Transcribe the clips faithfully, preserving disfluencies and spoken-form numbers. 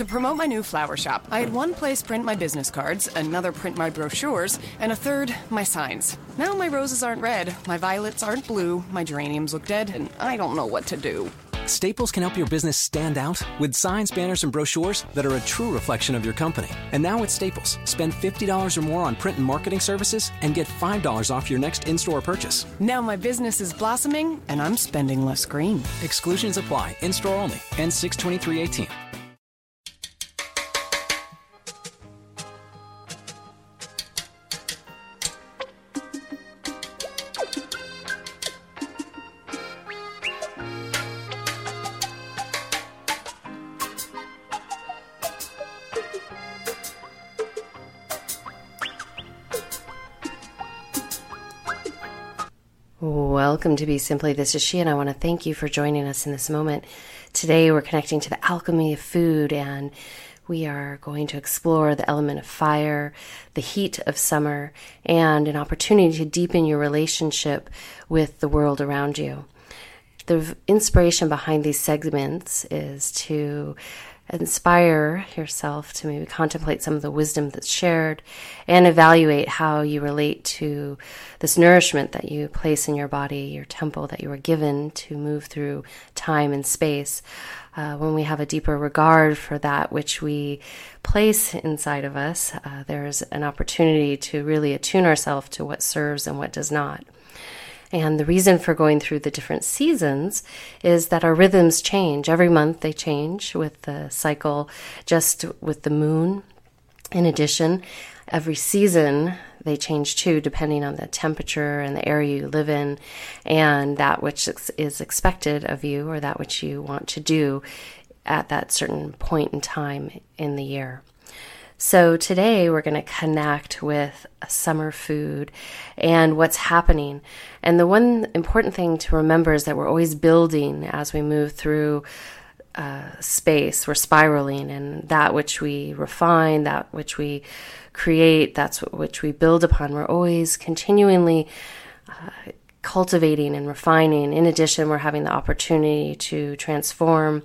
To promote my new flower shop, I had one place print my business cards, another print my brochures, and a third, my signs. Now my roses aren't red, my violets aren't blue, my geraniums look dead, and I don't know what to do. Staples can help your business stand out with signs, banners, and brochures that are a true reflection of your company. And now at Staples, spend fifty dollars or more on print and marketing services and get five dollars off your next in-store purchase. Now my business is blossoming, and I'm spending less green. Exclusions apply. In-store only. Ends six twenty-three eighteen. Welcome to Be Simply. This is she, and I want to thank you for joining us in this moment. Today we're connecting to the alchemy of food, and we are going to explore the element of fire, the heat of summer, and an opportunity to deepen your relationship with the world around you. The inspiration behind these segments is to inspire yourself to maybe contemplate some of the wisdom that's shared and evaluate how you relate to this nourishment that you place in your body, your temple that you are given to move through time and space. Uh, when we have a deeper regard for that which we place inside of us, uh, there's an opportunity to really attune ourselves to what serves and what does not. And the reason for going through the different seasons is that our rhythms change. Every month they change with the cycle, just with the moon. In addition, every season they change too, depending on the temperature and the area you live in and that which is expected of you or that which you want to do at that certain point in time in the year. So today we're going to connect with summer food and what's happening. And the one important thing to remember is that we're always building as we move through uh, space. We're spiraling, and that which we refine, that which we create, that's what, which we build upon. We're always continually uh, cultivating and refining. In addition, we're having the opportunity to transform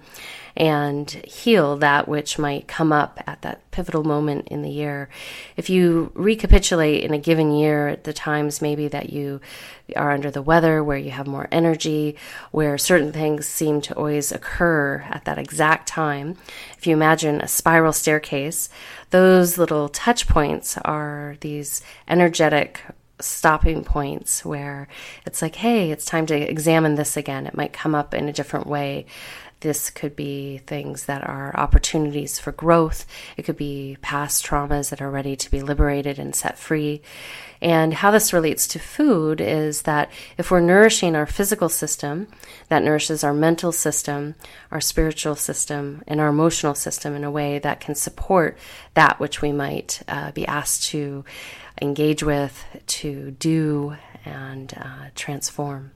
and heal that which might come up at that pivotal moment in the year. If you recapitulate in a given year at the times maybe that you are under the weather, where you have more energy, where certain things seem to always occur at that exact time, if you imagine a spiral staircase, those little touch points are these energetic stopping points where it's like, hey, it's time to examine this again. It might come up in a different way. This could be things that are opportunities for growth. It could be past traumas that are ready to be liberated and set free. And how this relates to food is that if we're nourishing our physical system, that nourishes our mental system, our spiritual system, and our emotional system in a way that can support that which we might uh, be asked to engage with, to do, and uh, transform.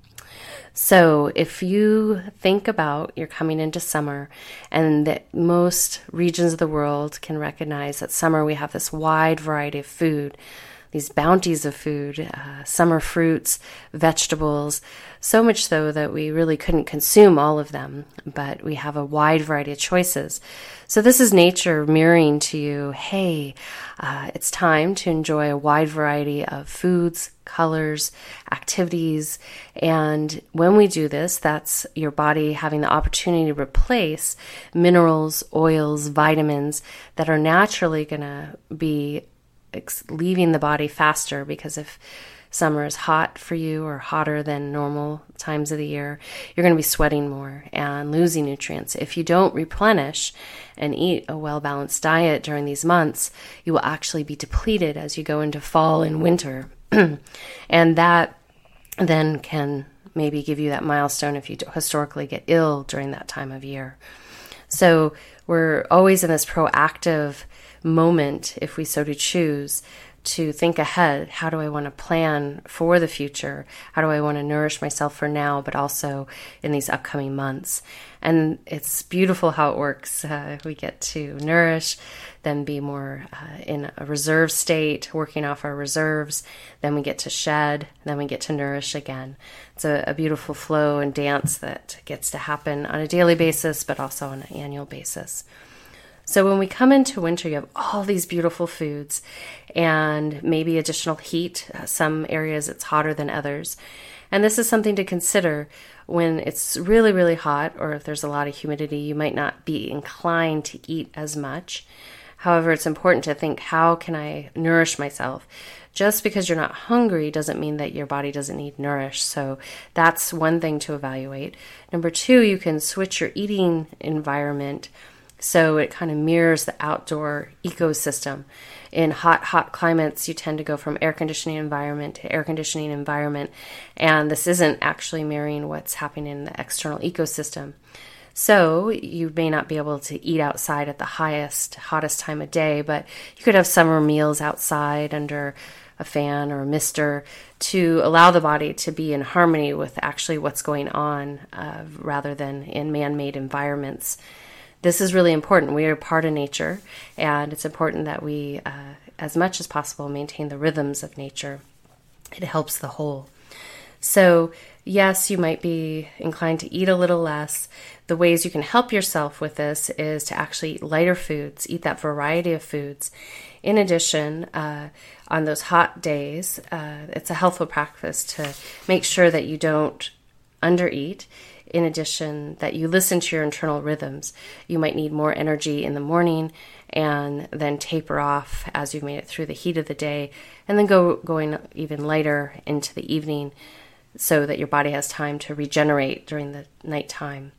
So if you think about you're coming into summer, and that most regions of the world can recognize that summer we have this wide variety of food, these bounties of food, uh, summer fruits, vegetables, so much so that we really couldn't consume all of them, but we have a wide variety of choices. So this is nature mirroring to you, hey, uh, it's time to enjoy a wide variety of foods, colors, activities, and when we do this, that's your body having the opportunity to replace minerals, oils, vitamins that are naturally going to be leaving the body faster, because if summer is hot for you or hotter than normal times of the year, you're going to be sweating more and losing nutrients. If you don't replenish and eat a well-balanced diet during these months, you will actually be depleted as you go into fall and winter. And that then can maybe give you that milestone if you historically get ill during that time of year. So we're always in this proactive moment, if we so to choose, to think ahead. How do I want to plan for the future? How do I want to nourish myself for now, but also in these upcoming months? And it's beautiful how it works. Uh, we get to nourish, then be more uh, in a reserve state, working off our reserves. Then we get to shed, then we get to nourish again. It's a, a beautiful flow and dance that gets to happen on a daily basis, but also on an annual basis. So when we come into winter, you have all these beautiful foods and maybe additional heat. Some areas it's hotter than others. And this is something to consider when it's really, really hot, or if there's a lot of humidity, you might not be inclined to eat as much. However, it's important to think, how can I nourish myself? Just because you're not hungry doesn't mean that your body doesn't need nourish. So that's one thing to evaluate. Number two, you can switch your eating environment so it kind of mirrors the outdoor ecosystem. In hot, hot climates, you tend to go from air conditioning environment to air conditioning environment, and this isn't actually mirroring what's happening in the external ecosystem. So you may not be able to eat outside at the highest, hottest time of day, but you could have summer meals outside under a fan or a mister to allow the body to be in harmony with actually what's going on uh, rather than in man-made environments. This is really important. We are part of nature, and it's important that we, uh, as much as possible, maintain the rhythms of nature. It helps the whole. So, yes, you might be inclined to eat a little less. The ways you can help yourself with this is to actually eat lighter foods, eat that variety of foods. In addition, uh, on those hot days, uh, it's a helpful practice to make sure that you don't undereat. In addition, that you listen to your internal rhythms. You might need more energy in the morning and then taper off as you've made it through the heat of the day, and then go going even lighter into the evening so that your body has time to regenerate during the nighttime.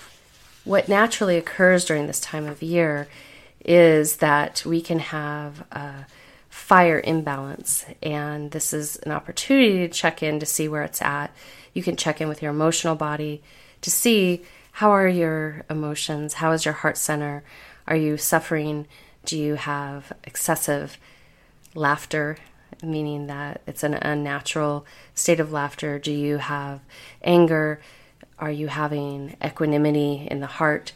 What naturally occurs during this time of year is that we can have a fire imbalance, and this is an opportunity to check in to see where it's at. You can check in with your emotional body to see, how are your emotions? How is your heart center? Are you suffering? Do you have excessive laughter, meaning that it's an unnatural state of laughter? Do you have anger? Are you having equanimity in the heart?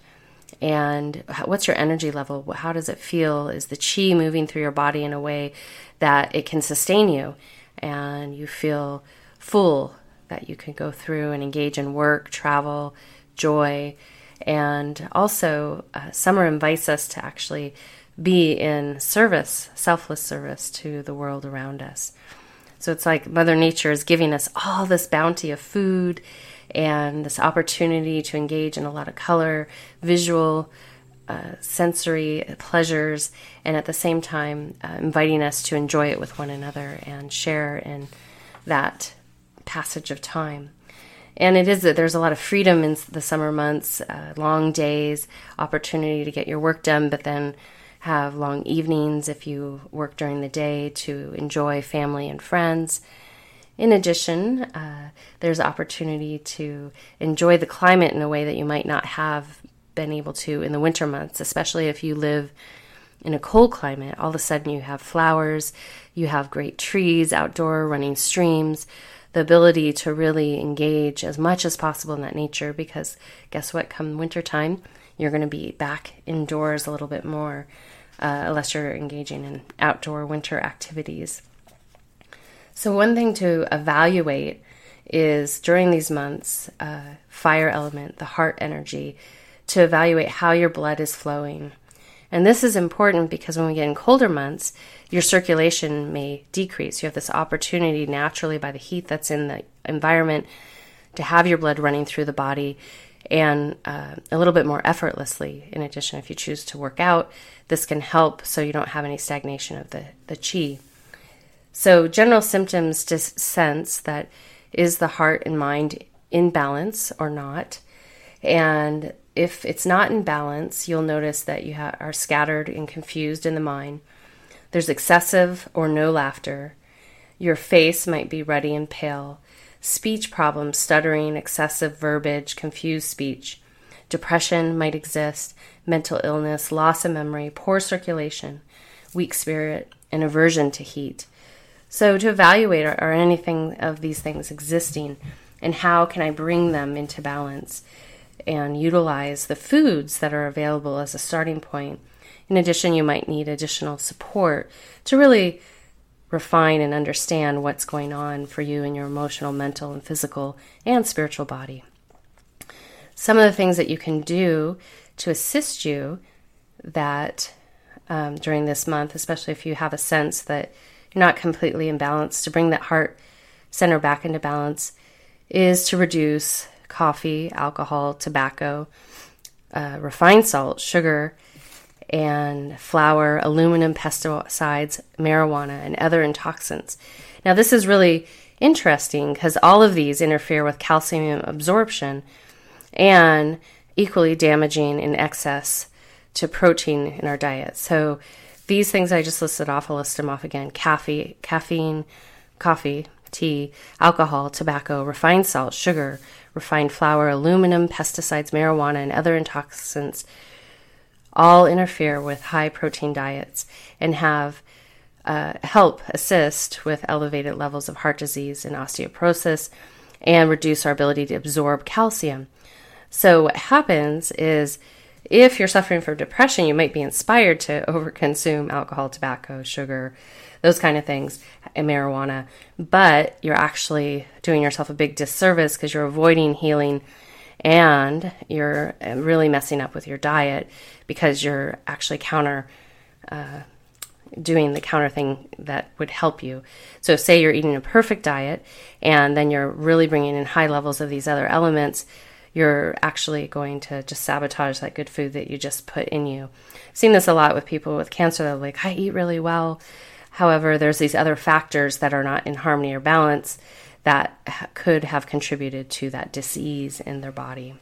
And what's your energy level? How does it feel? Is the chi moving through your body in a way that it can sustain you and you feel full, that you can go through and engage in work, travel, joy? And also, uh, summer invites us to actually be in service, selfless service to the world around us. So it's like Mother Nature is giving us all this bounty of food and this opportunity to engage in a lot of color, visual, uh, sensory pleasures, and at the same time uh, inviting us to enjoy it with one another and share in that passage of time. And it is that there's a lot of freedom in the summer months, uh, long days, opportunity to get your work done, but then have long evenings if you work during the day to enjoy family and friends. In addition, uh, there's opportunity to enjoy the climate in a way that you might not have been able to in the winter months, especially if you live in a cold climate. All of a sudden you have flowers, you have great trees, outdoor running streams, the ability to really engage as much as possible in that nature, because guess what? Come wintertime, you're going to be back indoors a little bit more, uh, unless you're engaging in outdoor winter activities. So one thing to evaluate is during these months, uh, fire element, the heart energy, to evaluate how your blood is flowing. And this is important because when we get in colder months, your circulation may decrease. You have this opportunity naturally by the heat that's in the environment to have your blood running through the body and uh, a little bit more effortlessly. In addition, if you choose to work out, this can help so you don't have any stagnation of the, the chi. So general symptoms to sense that is the heart and mind in balance or not. And if it's not in balance, you'll notice that you ha- are scattered and confused in the mind. There's excessive or no laughter. Your face might be ruddy and pale. Speech problems, stuttering, excessive verbiage, confused speech. Depression might exist, mental illness, loss of memory, poor circulation, weak spirit, and aversion to heat. So to evaluate, are, are anything of these things existing, and how can I bring them into balance and utilize the foods that are available as a starting point. In addition, you might need additional support to really refine and understand what's going on for you in your emotional, mental, and physical and spiritual body. Some of the things that you can do to assist you that um, during this month, especially if you have a sense that you're not completely in balance, to bring that heart center back into balance is to reduce coffee, alcohol, tobacco, uh, refined salt, sugar, and flour, aluminum, pesticides, marijuana, and other intoxicants. Now, this is really interesting because all of these interfere with calcium absorption and equally damaging in excess to protein in our diet. So these things I just listed off, I'll list them off again. Caffeine, caffeine, coffee, tea, alcohol, tobacco, refined salt, sugar, refined flour, aluminum, pesticides, marijuana, and other intoxicants all interfere with high protein diets and have uh, help assist with elevated levels of heart disease and osteoporosis and reduce our ability to absorb calcium. So what happens is if you're suffering from depression, you might be inspired to overconsume alcohol, tobacco, sugar, those kind of things, and marijuana, but you're actually doing yourself a big disservice because you're avoiding healing and you're really messing up with your diet because you're actually counter uh, doing the counter thing that would help you. So say you're eating a perfect diet and then you're really bringing in high levels of these other elements, you're actually going to just sabotage that good food that you just put in you. I've seen this a lot with people with cancer. They're like, I eat really well. However, there's these other factors that are not in harmony or balance that could have contributed to that disease in their body.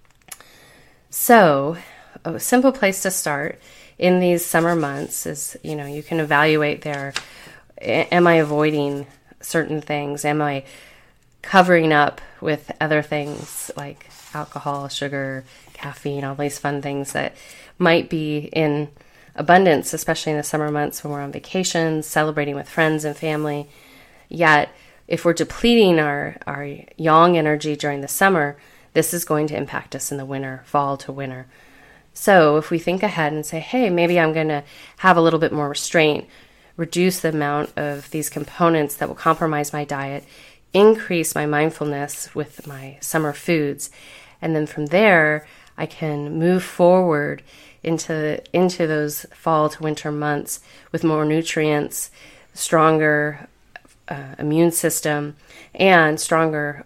So a simple place to start in these summer months is, you know, you can evaluate there, am I avoiding certain things? Am I covering up with other things like alcohol, sugar, caffeine, all these fun things that might be in abundance, especially in the summer months when we're on vacation, celebrating with friends and family. Yet, if we're depleting our, our yang energy during the summer, this is going to impact us in the winter, fall to winter. So if we think ahead and say, hey, maybe I'm going to have a little bit more restraint, reduce the amount of these components that will compromise my diet, increase my mindfulness with my summer foods, and then from there, I can move forward into into those fall to winter months with more nutrients, stronger uh, immune system, and stronger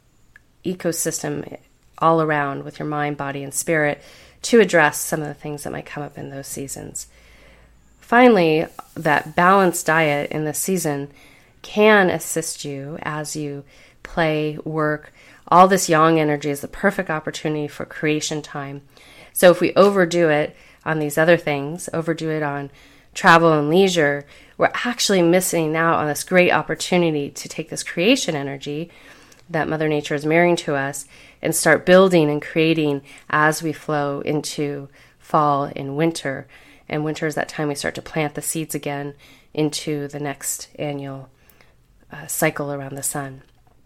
ecosystem all around with your mind, body, and spirit to address some of the things that might come up in those seasons. Finally, that balanced diet in this season can assist you as you play, work. All this yang energy is the perfect opportunity for creation time. So if we overdo it on these other things, overdo it on travel and leisure, we're actually missing out on this great opportunity to take this creation energy that Mother Nature is mirroring to us and start building and creating as we flow into fall and winter. And winter is that time we start to plant the seeds again into the next annual uh, cycle around the sun.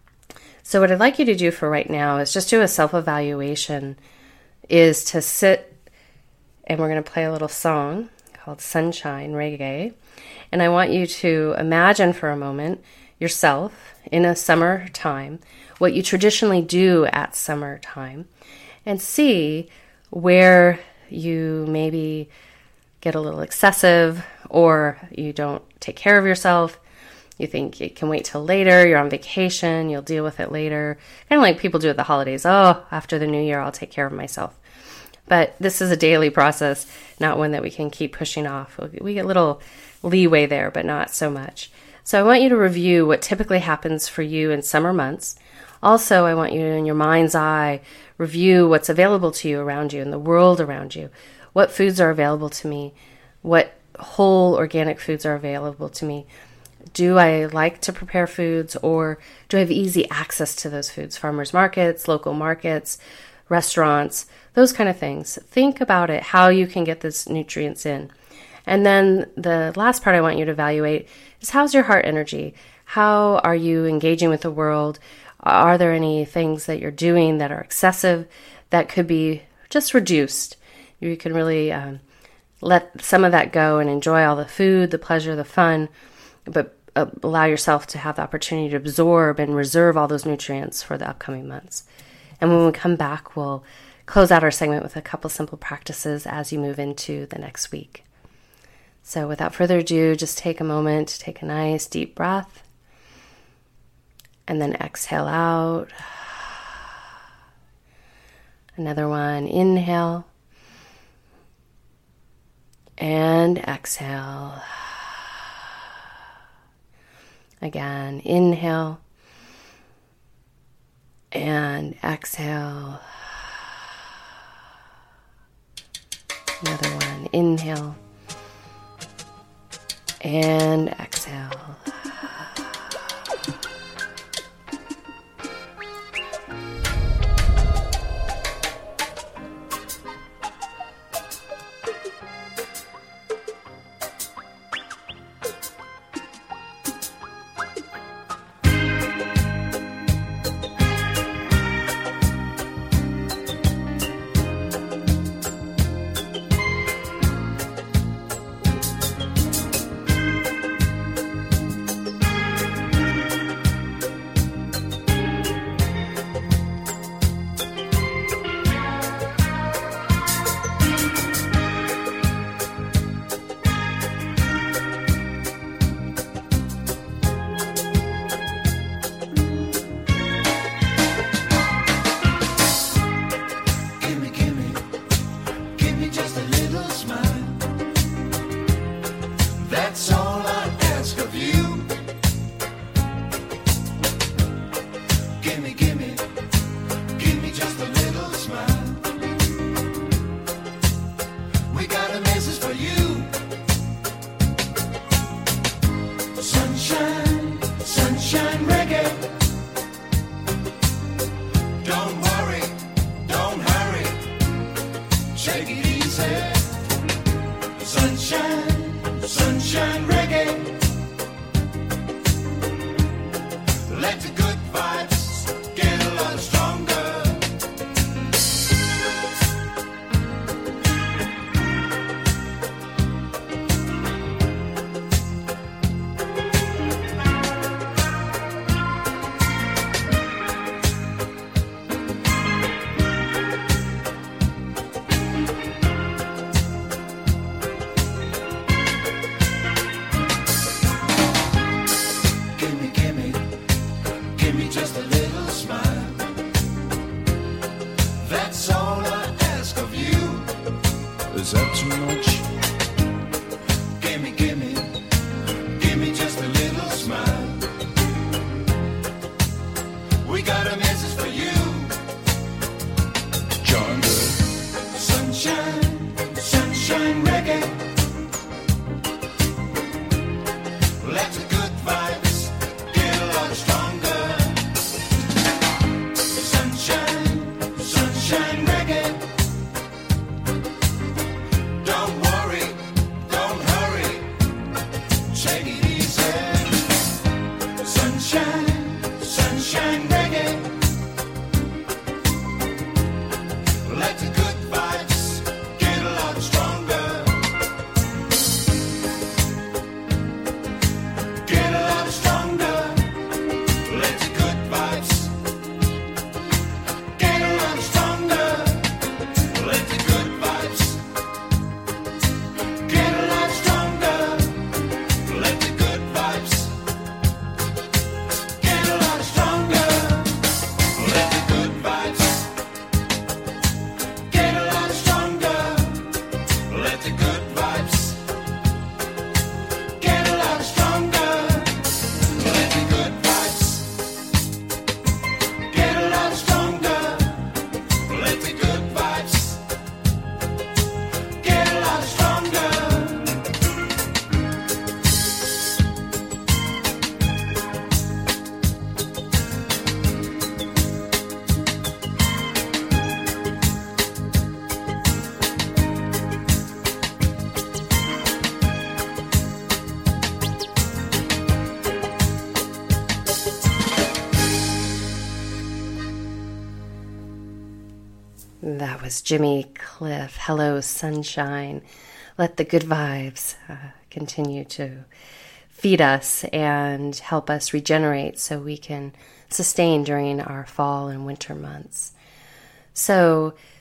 So what I'd like you to do for right now is just do a self-evaluation, is to sit, and we're going to play a little song called Sunshine Reggae. And I want you to imagine for a moment yourself in a summer time, what you traditionally do at summertime, and see where you maybe get a little excessive or you don't take care of yourself. You think it can wait till later, you're on vacation, you'll deal with it later. Kind of like people do at the holidays. Oh, after the new year, I'll take care of myself. But this is a daily process, not one that we can keep pushing off. We get a little leeway there, but not so much. So I want you to review what typically happens for you in summer months. Also, I want you to, in your mind's eye, review what's available to you around you in the world around you. What foods are available to me? What whole organic foods are available to me? Do I like to prepare foods, or do I have easy access to those foods? Farmers markets, local markets, restaurants, those kind of things. Think about it, how you can get those nutrients in. And then the last part I want you to evaluate is, how's your heart energy? How are you engaging with the world? Are there any things that you're doing that are excessive that could be just reduced? You can really um, let some of that go and enjoy all the food, the pleasure, the fun, but uh, allow yourself to have the opportunity to absorb and reserve all those nutrients for the upcoming months. And when we come back, we'll close out our segment with a couple simple practices as you move into the next week. So without further ado, just take a moment to take a nice deep breath and then exhale out. Another one, inhale and exhale. Again, inhale and exhale. Another one, inhale and exhale. That was Jimmy Cliff. Hello, sunshine. Let the good vibes uh, continue to feed us and help us regenerate so we can sustain during our fall and winter months. So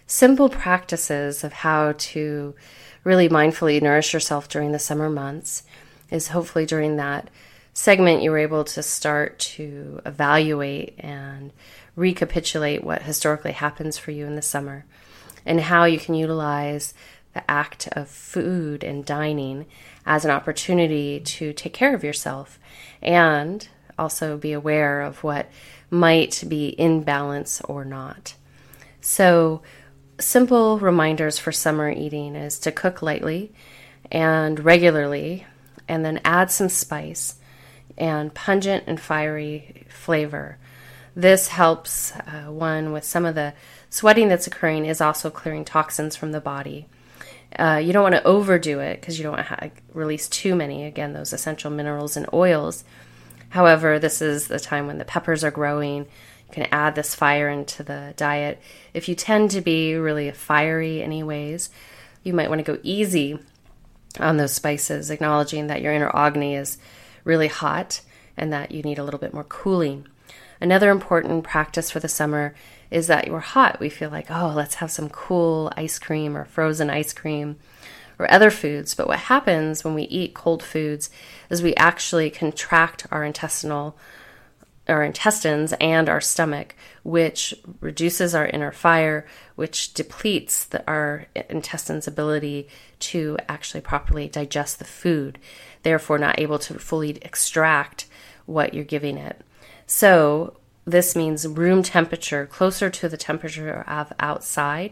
simple practices of how to really mindfully nourish yourself during the summer months is hopefully during that segment you were able to start to evaluate and recapitulate what historically happens for you in the summer and how you can utilize the act of food and dining as an opportunity to take care of yourself and also be aware of what might be in balance or not. So simple reminders for summer eating is to cook lightly and regularly, and then add some spice and pungent and fiery flavor. This helps, uh, one, with some of the sweating that's occurring is also clearing toxins from the body. Uh, you don't want to overdo it because you don't want to ha- release too many, again, those essential minerals and oils. However, this is the time when the peppers are growing. You can add this fire into the diet. If you tend to be really fiery anyways, you might want to go easy on those spices, acknowledging that your inner Agni is really hot and that you need a little bit more cooling. Another important practice for the summer is that you're hot. We feel like, oh, let's have some cool ice cream or frozen ice cream or other foods. But what happens when we eat cold foods is we actually contract our intestinal our intestines and our stomach, which reduces our inner fire, which depletes the, our intestines' ability to actually properly digest the food, therefore not able to fully extract what you're giving it. So this means room temperature, closer to the temperature of outside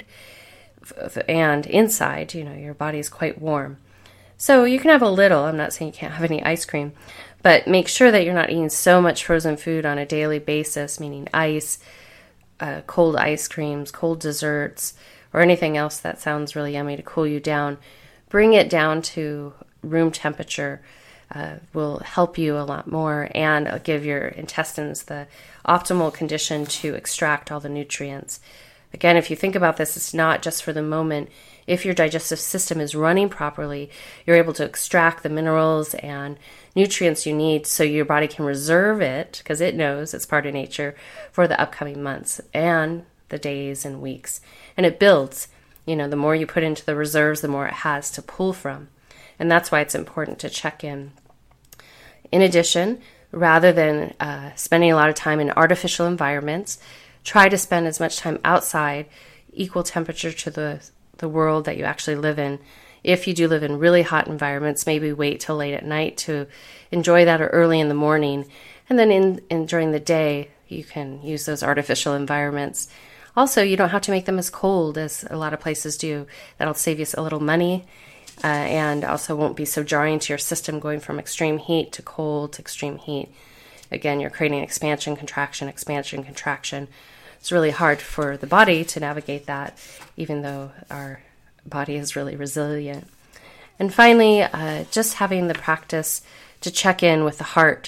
and inside. You know, your body is quite warm. So you can have a little, I'm not saying you can't have any ice cream, but make sure that you're not eating so much frozen food on a daily basis, meaning ice, uh, cold ice creams, cold desserts, or anything else that sounds really yummy to cool you down. Bring it down to room temperature. Uh, will help you a lot more and give your intestines the optimal condition to extract all the nutrients. Again, if you think about this, it's not just for the moment. If your digestive system is running properly, you're able to extract the minerals and nutrients you need so your body can reserve it, because it knows it's part of nature, for the upcoming months and the days and weeks. And it builds. You know, the more you put into the reserves, the more it has to pull from. And that's why it's important to check in. In addition, rather than uh, spending a lot of time in artificial environments, try to spend as much time outside, equal temperature to the, the world that you actually live in. If you do live in really hot environments, maybe wait till late at night to enjoy that or early in the morning. And then in, in during the day, you can use those artificial environments. Also, you don't have to make them as cold as a lot of places do. That'll save you a little money. Uh, and also won't be so jarring to your system going from extreme heat to cold to extreme heat. Again, you're creating expansion, contraction, expansion, contraction. It's really hard for the body to navigate that, even though our body is really resilient. And finally, uh, just having the practice to check in with the heart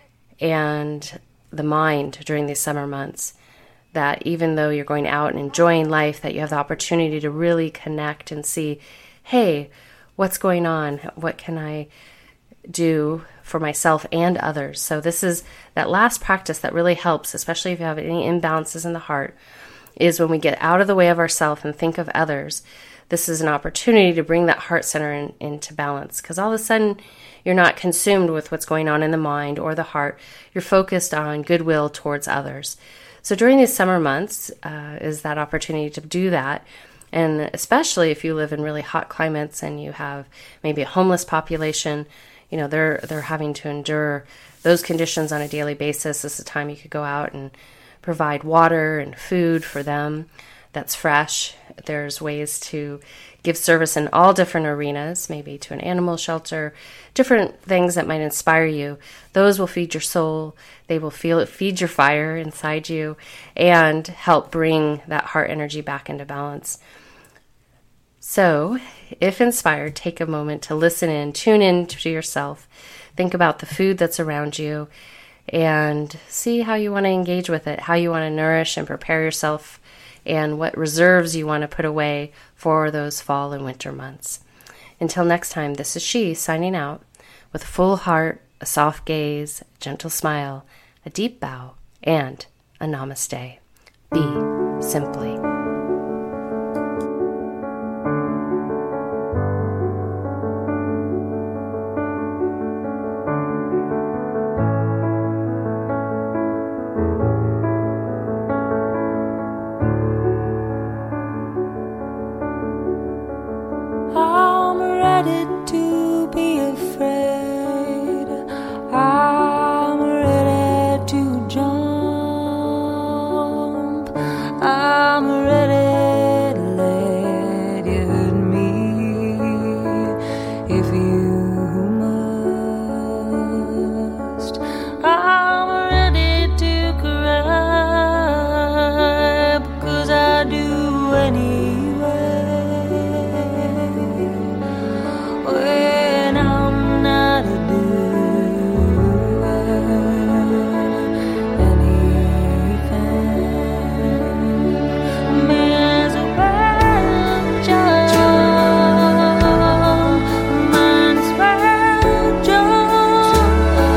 and the mind during these summer months. That even though you're going out and enjoying life, that you have the opportunity to really connect and see, hey, what's going on? What can I do for myself and others? So this is that last practice that really helps, especially if you have any imbalances in the heart, is when we get out of the way of ourselves and think of others. This is an opportunity to bring that heart center in, into balance, because all of a sudden you're not consumed with what's going on in the mind or the heart. You're focused on goodwill towards others. So during these summer months uh, is that opportunity to do that. And especially if you live in really hot climates and you have maybe a homeless population, you know, they're they're having to endure those conditions on a daily basis. This is a time you could go out and provide water and food for them that's fresh. There's ways to give service in all different arenas, maybe to an animal shelter, different things that might inspire you. Those will feed your soul. They will feel feed your fire inside you and help bring that heart energy back into balance. So, if inspired, take a moment to listen in, tune in to yourself, think about the food that's around you, and see how you want to engage with it, how you want to nourish and prepare yourself, and what reserves you want to put away for those fall and winter months. Until next time, this is She signing out with a full heart, a soft gaze, a gentle smile, a deep bow, and a namaste. Be simply. ready to be afraid. I'm ready to jump. I'm ready to let you hurt me if you must. I'm ready to cry because I do anyway. When I'm not a doing anything, there's a wild jump, mine's wild jump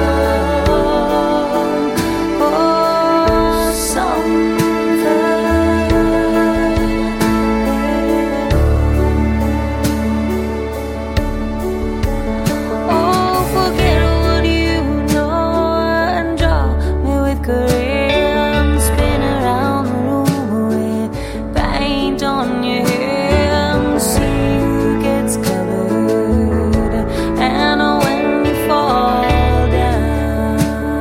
for something. Oh, forget what you know and draw me with Korean. Spin around the room with paint on your hands. See who gets covered, and when you fall down,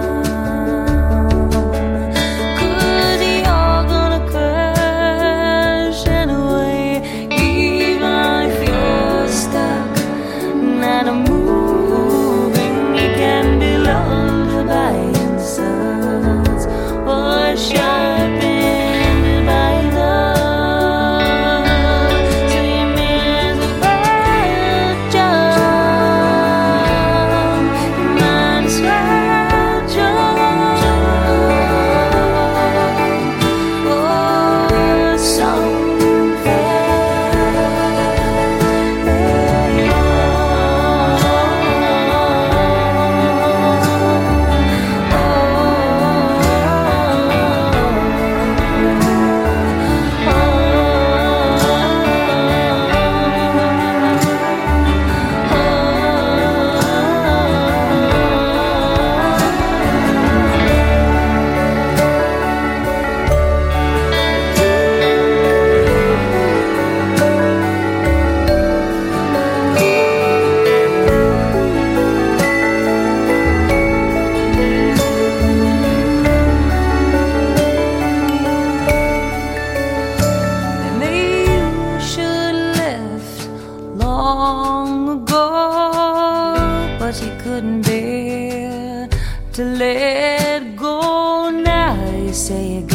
'cause you're gonna crash anyway, even if you're stuck, not a moving. You can be lulled by insults or sharpened by love. So you may as well jump, might as well jump for Maybe you should have left long ago, but you couldn't bear to let go. Now you say you